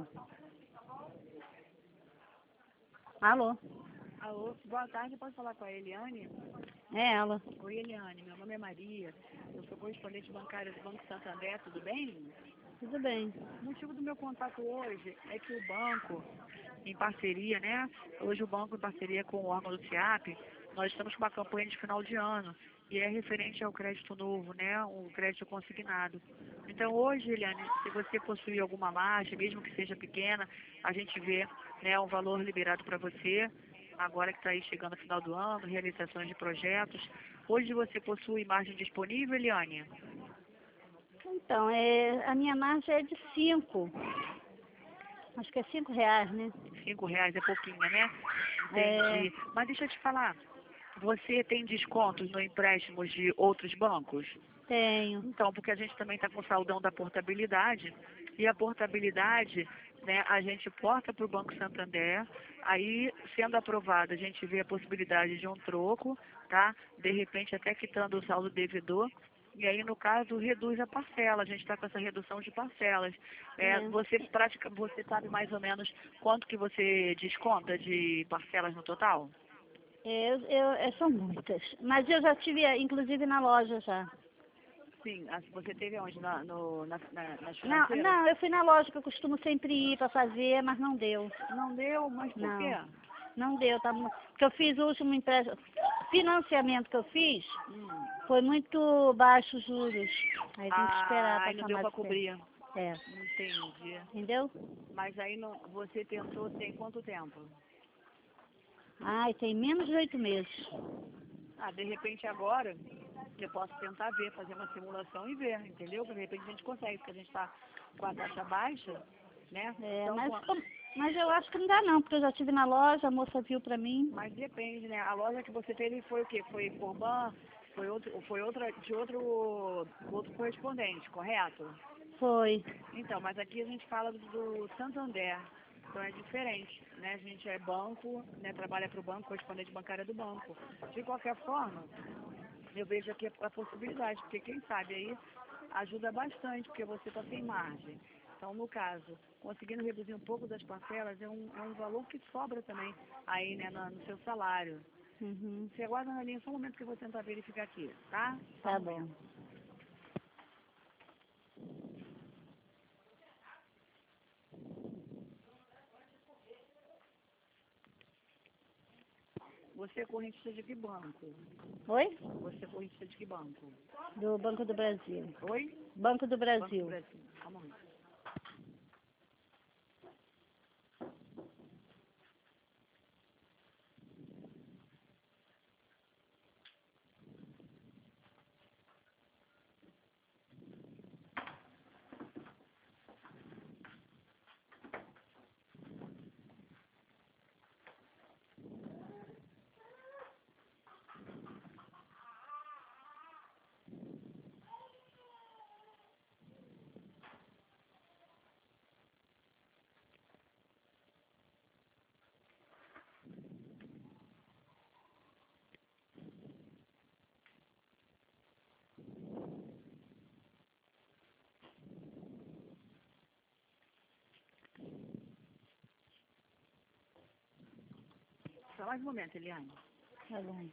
banco. Alô? Alô, boa tarde, posso falar com a Eliane? É ela. Oi, Eliane, meu nome é Maria, eu sou correspondente bancária do Banco Santander, tudo bem? Tudo bem. O motivo do meu contato hoje é que o banco, em parceria, né? Hoje o banco, em parceria com o órgão do SIAP, nós estamos com uma campanha de final de ano e é referente ao crédito novo, né? O crédito consignado. Então hoje, Eliane, se você possuir alguma margem, mesmo que seja pequena, a gente vê, né, um valor liberado para você, agora que está aí chegando o final do ano, realizações de projetos. Hoje você possui margem disponível, Eliane? Então, a minha margem é de 5. Acho que é R$ 5, né? R$ 5 é pouquinho, né? É, Entendi. Mas deixa eu te falar, você tem descontos no empréstimos de outros bancos? tenho. Então, porque a gente também está com o saldão da portabilidade, e a portabilidade, né, a gente porta para o Banco Santander, aí, sendo aprovada, a gente vê a possibilidade de um troco, tá? De repente, até quitando o saldo devedor, e aí, no caso, reduz a parcela, a gente está com essa redução de parcelas. É. Você sabe mais ou menos quanto que você desconta de parcelas no total? São muitas. Mas eu já tive, inclusive, na loja já. Sim, você teve onde? Nas Não, financeiras? não, eu fui na loja que eu costumo sempre ir para fazer, mas não deu. Não deu, mas por quê? Não, não deu. Porque eu fiz o último empréstimo. Financiamento que eu fiz Hum. foi muito baixo os juros. Aí tem que esperar Aí não passar deu mais para tempo. cobrir. É, Entendi. entendeu? Mas aí não, você tentou tem quanto tempo? Ai, tem menos de 8 meses. Ah, de repente agora eu posso tentar ver, fazer uma simulação e ver, entendeu? De repente a gente consegue, porque a gente está com a taxa baixa, né? É, Então, mas eu acho que não dá não, porque eu já estive na loja, a moça viu pra mim. mas depende, né? A loja que você teve foi o quê? Foi Forban? Foi outra de outro correspondente, correto? Foi. Então, mas aqui a gente fala do Santander, então é diferente, né? A gente é banco, né? Trabalha para o banco, correspondente bancária do banco. De qualquer forma, eu vejo aqui a possibilidade, porque quem sabe aí ajuda bastante, porque você está sem margem. Então, no caso, conseguindo reduzir um pouco das parcelas, é um valor que sobra também aí, né, no seu salário. Uhum. Você aguarda na linha só um momento que eu vou tentar verificar aqui, tá? Só um Tá bom. momento. Você é correntista de que banco? Oi? Você é correntista de que banco? Do Banco do Brasil. Oi? Banco do Banco do Brasil. Brasil. Só um momento. Só mais um momento, Eliane. Tá bom.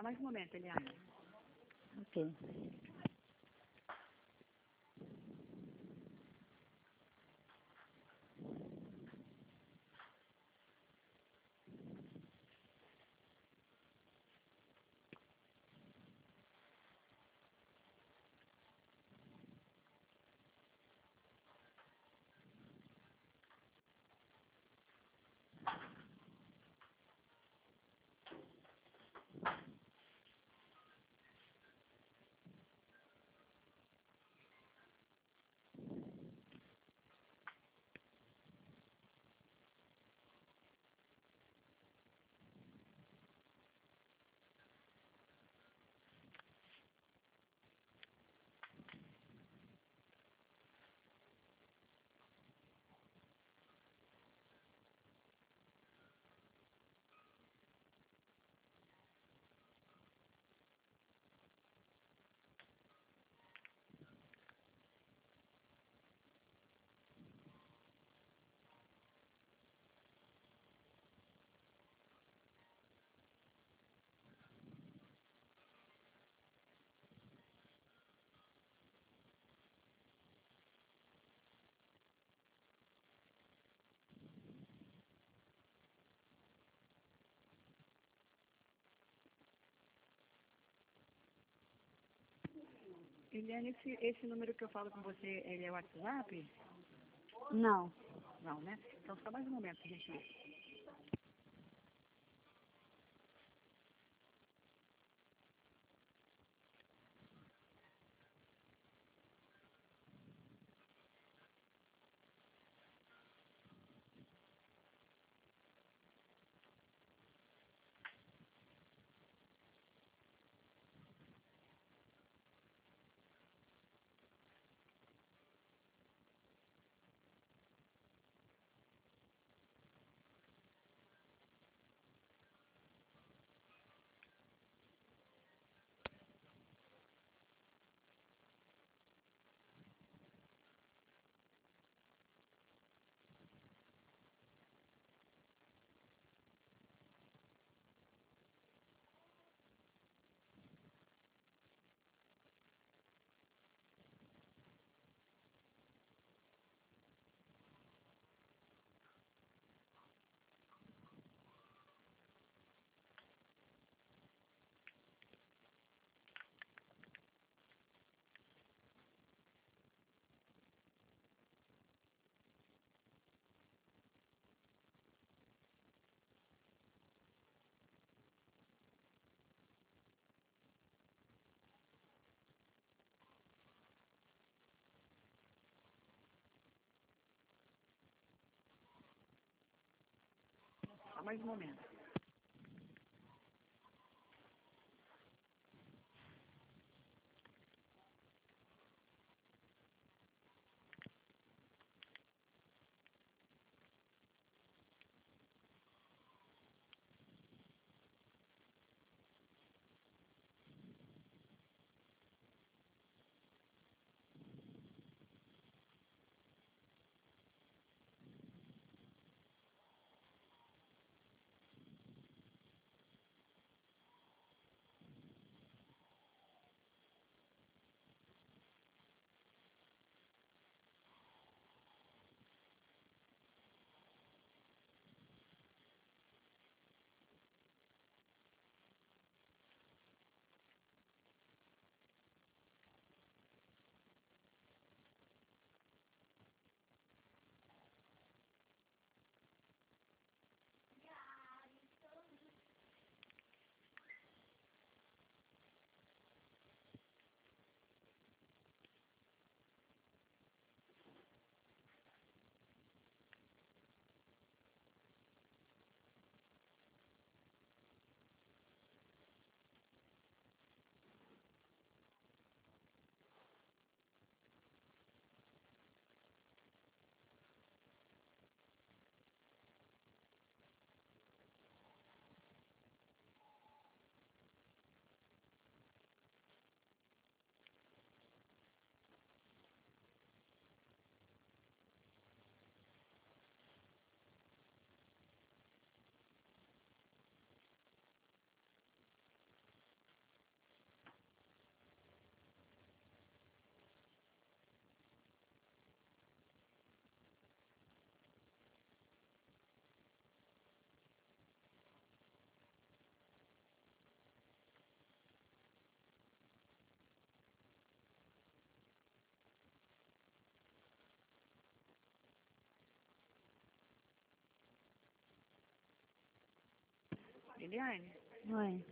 Só mais um momento, Eliane. Ok. Eliane, esse número que eu falo com você, ele é WhatsApp? Não. Não, né? Então só mais um momento, gente. Só mais um momento. Eliane? Oi.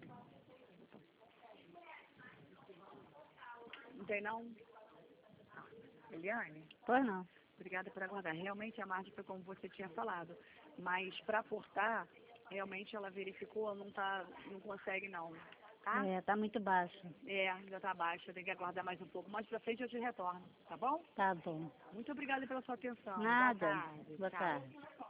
Não tem não? Eliane? Pois não. Obrigada por aguardar. Realmente a margem foi como você tinha falado. Mas para portar, realmente ela verificou, não consegue não. Tá? É, tá muito baixo. Ainda tá baixa, tem que aguardar mais um pouco. Mais pra frente eu te retorno, tá bom? Tá bom. Muito obrigada pela sua atenção. Boa Nada. tarde. Boa Tchau. tarde.